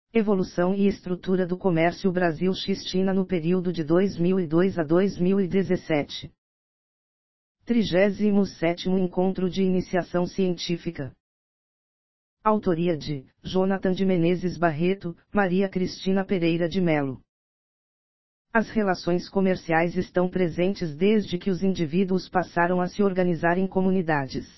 Evolução e estrutura do comércio Brasil-China no período de 2002 a 2017. 37º Encontro de Iniciação Científica. Autoria de Jonathan de Menezes Barreto, Maria Cristina Pereira de Melo. As relações comerciais estão presentes desde que os indivíduos passaram a se organizar em comunidades.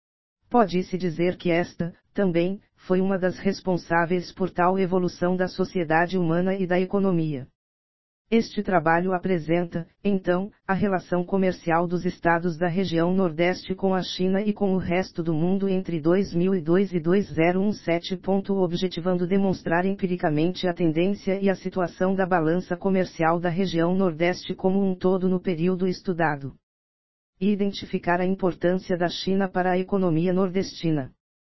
Pode-se dizer que esta, também, foi uma das responsáveis por tal evolução da sociedade humana e da economia. Este trabalho apresenta, então, a relação comercial dos estados da região Nordeste com a China e com o resto do mundo entre 2002 e 2017. Objetivando demonstrar empiricamente a tendência e a situação da balança comercial da região Nordeste como um todo no período estudado. E identificar a importância da China para a economia nordestina.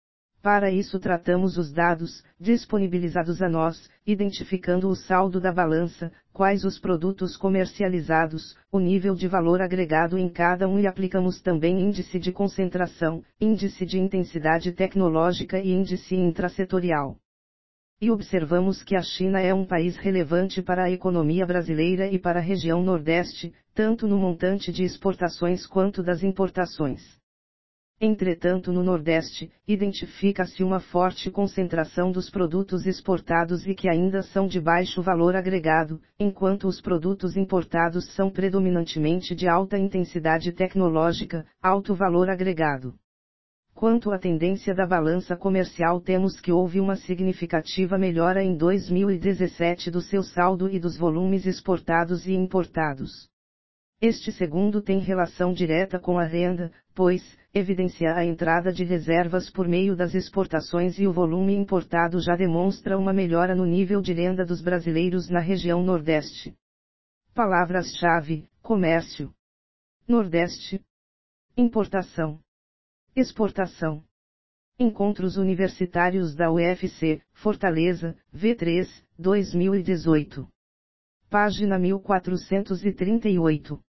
Para isso tratamos os dados, disponibilizados a nós, identificando o saldo da balança, quais os produtos comercializados, o nível de valor agregado em cada um e aplicamos também índice de concentração, índice de intensidade tecnológica e índice intrasetorial. E observamos que a China é um país relevante para a economia brasileira e para a região Nordeste, tanto no montante de exportações quanto das importações. Entretanto, no Nordeste, identifica-se uma forte concentração dos produtos exportados e que ainda são de baixo valor agregado, enquanto os produtos importados são predominantemente de alta intensidade tecnológica, alto valor agregado. Quanto à tendência da balança comercial, temos que houve uma significativa melhora em 2017 do seu saldo e dos volumes exportados e importados. Este segundo tem relação direta com a renda, pois, evidencia a entrada de reservas por meio das exportações e o volume importado já demonstra uma melhora no nível de renda dos brasileiros na região Nordeste. Palavras-chave: comércio. Nordeste. Importação. Exportação. Encontros Universitários da UFC, Fortaleza, V3, 2018. Página 1438.